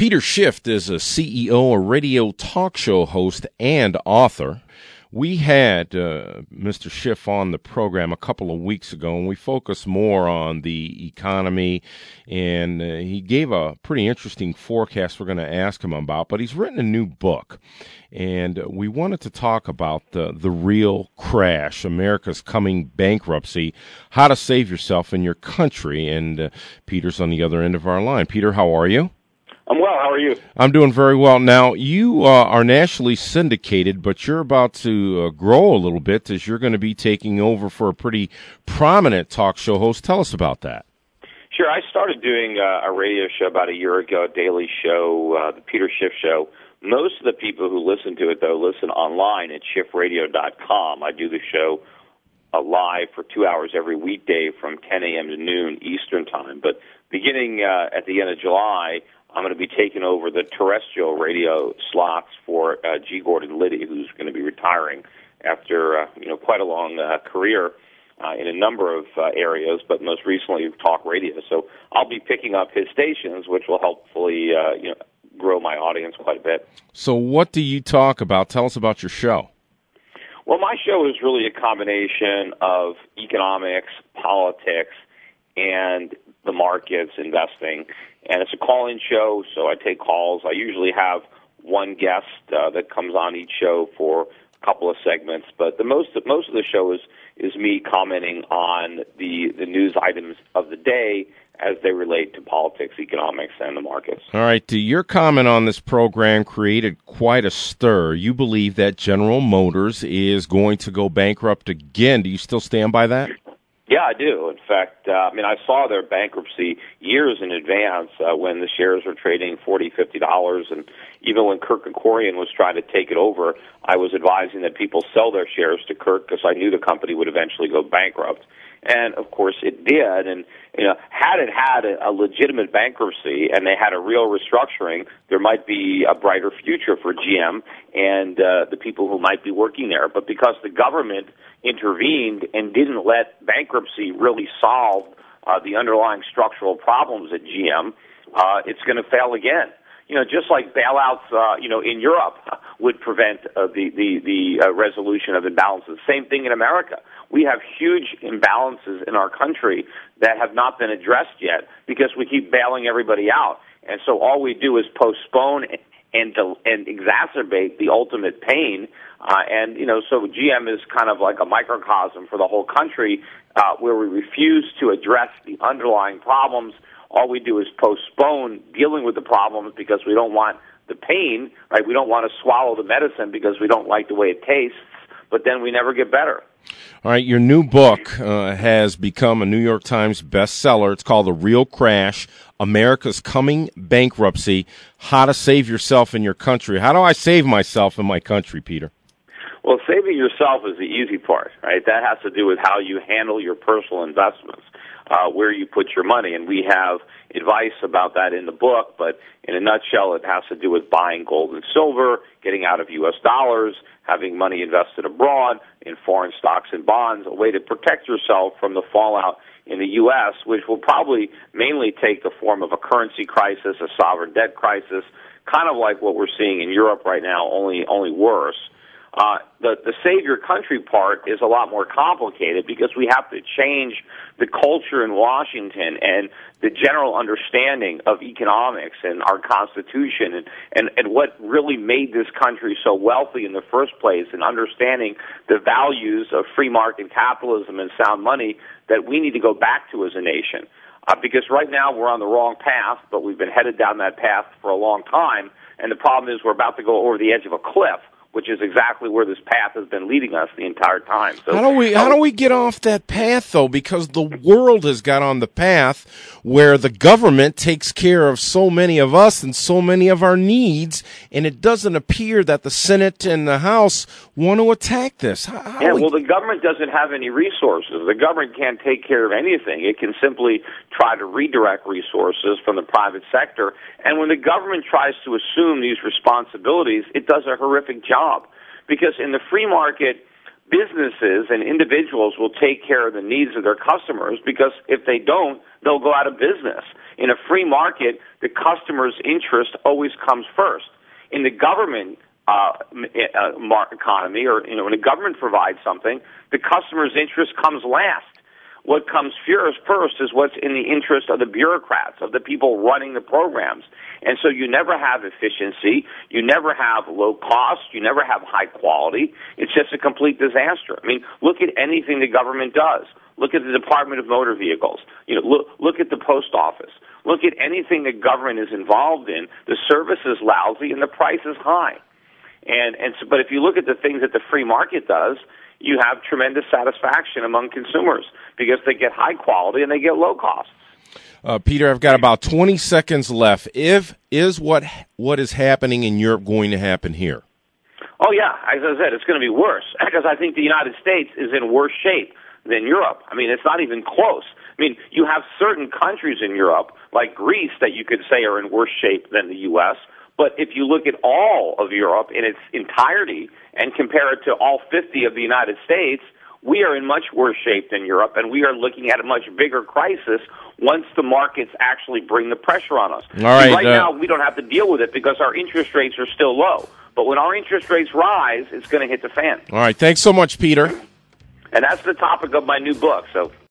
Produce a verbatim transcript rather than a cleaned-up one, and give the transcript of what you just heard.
Peter Schiff is a C E O, a radio talk show host, and author. We had uh, Mister Schiff on the program a couple of weeks ago, and we focused more on the economy, and uh, he gave a pretty interesting forecast we're going to ask him about, but he's written a new book, and we wanted to talk about the, the real crash, America's coming bankruptcy, how to save yourself in your country, and uh, Peter's on the other end of our line. Peter, how are you? I'm well. How are you? I'm doing very well. Now, you uh, are nationally syndicated, but you're about to uh, grow a little bit as you're going to be taking over for a pretty prominent talk show host. Tell us about that. Sure. I started doing uh, a radio show about a year ago, a daily show, uh, the Peter Schiff Show. Most of the people who listen to it, though, listen online at schiff radio dot com. I do the show uh, live for two hours every weekday from ten a.m. to noon Eastern Time. But beginning uh, at the end of July, I'm going to be taking over the terrestrial radio slots for uh, G. Gordon Liddy, who's going to be retiring after uh, you know quite a long uh, career uh, in a number of uh, areas, but most recently talk radio. So I'll be picking up his stations, which will hopefully uh, you know grow my audience quite a bit. So what do you talk about? Tell us about your show. Well, my show is really a combination of economics, politics, and the markets, investing. And it's a call-in show, so I take calls. I usually have one guest uh, that comes on each show for a couple of segments, but the most most of the show is is me commenting on the the news items of the day as they relate to politics, economics, and the markets. All right. Your comment on this program created quite a stir. You believe that General Motors is going to go bankrupt again. Do you still stand by that? Yeah, I do. In fact, uh, I mean, I saw their bankruptcy years in advance uh, when the shares were trading forty dollars, fifty dollars, and even when Kirk Kerkorian was trying to take it over, I was advising that people sell their shares to Kirk because I knew the company would eventually go bankrupt. And, of course, it did. And, you know, had it had a, a legitimate bankruptcy and they had a real restructuring, there might be a brighter future for G M and uh, the people who might be working there. But because the government intervened and didn't let bankruptcy really solve uh, the underlying structural problems at G M, uh, it's going to fail again. You know, just like bailouts, uh, you know, in Europe would prevent uh, the the, the uh, resolution of imbalances. Same thing in America. We have huge imbalances in our country that have not been addressed yet because we keep bailing everybody out. And so all we do is postpone and and exacerbate the ultimate pain. Uh, and, you know, so G M is kind of like a microcosm for the whole country uh, where we refuse to address the underlying problems. All we do is postpone dealing with the problems because we don't want the pain, right? We don't want to swallow the medicine because we don't like the way it tastes, but then we never get better. All right, your new book uh, has become a New York Times bestseller. It's called The Real Crash, America's Coming Bankruptcy, How to Save Yourself in Your Country. How do I save myself in my country, Peter? Well, saving yourself is the easy part, right? That has to do with how you handle your personal investments, uh, where you put your money. And we have advice about that in the book, but in a nutshell, it has to do with buying gold and silver, getting out of U S dollars, having money invested abroad in foreign stocks and bonds, a way to protect yourself from the fallout in the U S, which will probably mainly take the form of a currency crisis, a sovereign debt crisis, kind of like what we're seeing in Europe right now, only only worse. Uh, the, the save your country part is a lot more complicated because we have to change the culture in Washington and the general understanding of economics and our Constitution and, and, and what really made this country so wealthy in the first place and understanding the values of free market capitalism and sound money that we need to go back to as a nation. Uh, because right now we're on the wrong path, but we've been headed down that path for a long time, and the problem is we're about to go over the edge of a cliff, which is exactly where this path has been leading us the entire time. So, how do we how do we get off that path, though? Because the world has got on the path where the government takes care of so many of us and so many of our needs, and it doesn't appear that the Senate and the House want to attack this. How, how yeah, we... well, the government doesn't have any resources. The government can't take care of anything. It can simply try to redirect resources from the private sector, and when the government tries to assume these responsibilities, it does a horrific job. Because in the free market, businesses and individuals will take care of the needs of their customers because if they don't, they'll go out of business. In a free market, the customer's interest always comes first. In the government uh, uh, market economy, or you know, when a government provides something, the customer's interest comes last. What comes first is what's in the interest of the bureaucrats, of the people running the programs. And so you never have efficiency, you never have low cost, you never have high quality. It's just a complete disaster. I mean, look at anything the government does. Look at the Department of Motor Vehicles. You know, look, look at the post office. Look at anything the government is involved in. The service is lousy and the price is high. And, and so, but if you look at the things that the free market does, you have tremendous satisfaction among consumers because they get high quality and they get low costs. Uh, Peter, I've got about twenty seconds left. If is what what is happening in Europe going to happen here? Oh, yeah. As I said, it's going to be worse because I think the United States is in worse shape than Europe. I mean, it's not even close. I mean, you have certain countries in Europe, like Greece, that you could say are in worse shape than the U S, but if you look at all of Europe in its entirety and compare it to all fifty of the United States, we are in much worse shape than Europe, and we are looking at a much bigger crisis once the markets actually bring the pressure on us. All right, right uh, now, we don't have to deal with it because our interest rates are still low. But when our interest rates rise, it's going to hit the fan. All right. Thanks so much, Peter. And that's the topic of my new book. So